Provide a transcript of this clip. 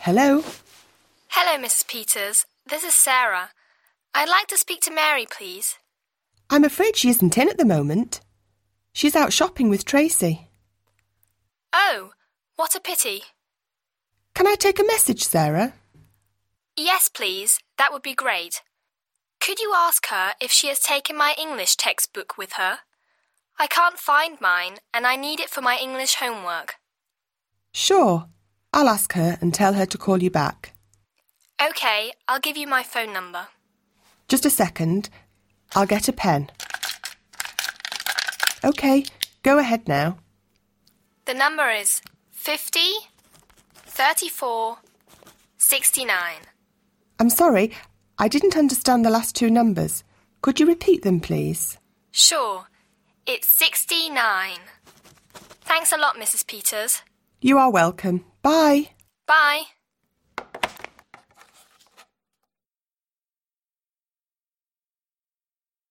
Hello? Hello, Mrs. Peters. This is Sarah. I'd like to speak to Mary, please. I'm afraid she isn't in at the moment. She's out shopping with Tracy. Oh, what a pity. Can I take a message, Sarah? Yes, please. That would be great. Could you ask her if she has taken my English textbook with her? I can't find mine, and I need it for my English homework. Sure. I'll ask her and tell her to call you back. OK, I'll give you my phone number. Just a second. I'll get a pen. OK, go ahead now. The number is 50 34 69. I'm sorry, I didn't understand the last two numbers. Could you repeat them, please? Sure, it's 69. Thanks a lot, Mrs. Peters. You are welcome. Bye. Bye.